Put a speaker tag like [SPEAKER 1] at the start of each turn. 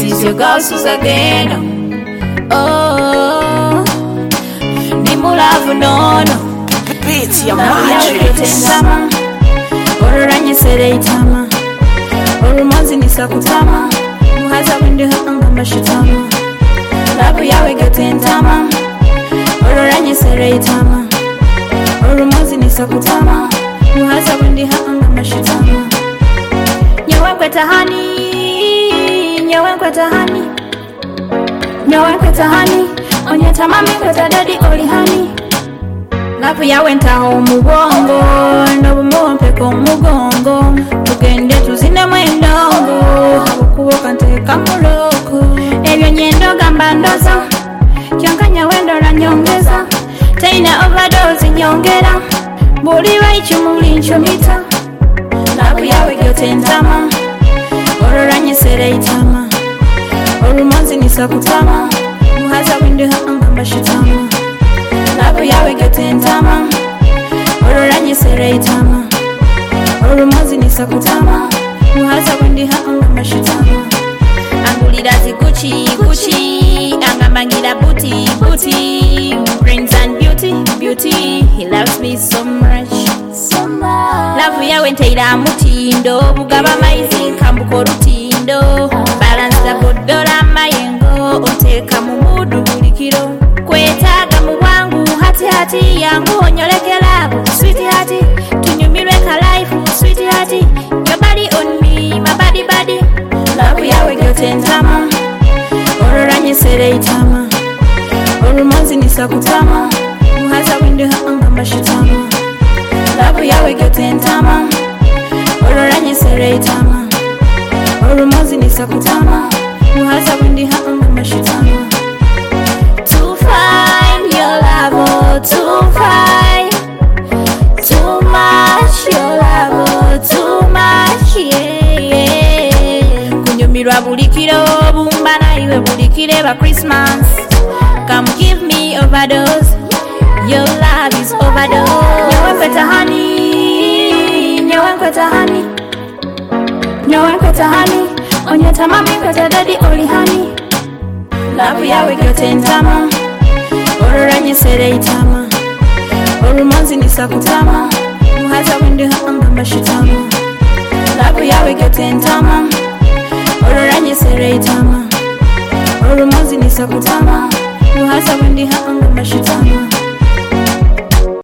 [SPEAKER 1] This is your girl Susagena. Oh, nimulavu nono.
[SPEAKER 2] Beats ya matrix.
[SPEAKER 1] Ororanye sereitama. Orumanzi nisakutama. Muhaza wende hanga mashitama. Labu yawe gatentama. Ororanye sereitama. Orumanzi nisakutama. Muhaza wende hanga mashitama. Nyewe kwetahani. Nyewe kwetahani. Nyewe kwetahani. Onyeta mami kweta daddy olihani. Lapu yawe ntaho umugongo. Nobumompe ko mugongo. Tugende tuzine mwendongo. Habukuboka nteka muloko. Ebyo nyendo gamba ndoza. Kyonkanya wendo la nyongeza. Taina overdose nyongera. Buliwa ichumuli nchomita. Lapu yawe gyote ntama. Ororanye sereitama. Orumanzi nisakutama. Muhaza wende hanga mashitama. Labu yawe gatentama. Ororanye sereitama. Orumanzi nisakutama. Muhaza wende hanga mashitama. Angulira ziguchi guchi. Angamangira booty booty. Brains and beauty beauty. He loves me so much. Lavu yawe nteira mutindo. Bugaba maizi kambuko rutindo. Balance the bodola mayengo. Oteka mumudu bulikiro. Kwetaga muwangu hati hati yangu onyolekela. Sweet hati tunyumirwe ka life. Sweet hati your body on me my body body. Lavu yawe gyote ntama. Ororanye sereitama. Orumanzi nisakutama. Muhaza wende hanga mashitama. Labu yawe gyote ntama. Ororanye sereitama. Orumanzi nisakutama. Muhaza wende hanga mashitama. To find your love, oh, to find too much your love, oh, too much, yeah. Kunyumirwa bulikiro bumba na iwe bulikire ba Christmas. Come give me overdose. Your love is overdose. Nyewe kwetahani. Nyewe kwetahani. Nyewe kwetahani. Onyeta mami kweta daddy olihani. Labu yawe gyote ntama. Ororanye sereitama. Orumanzi nisakutama. Muhaza wende hanga mashitama. Labu yawe gyote ntama. Ororanye sereitama. Orumanzi nisakutama. Muhaza wende hanga mashitama.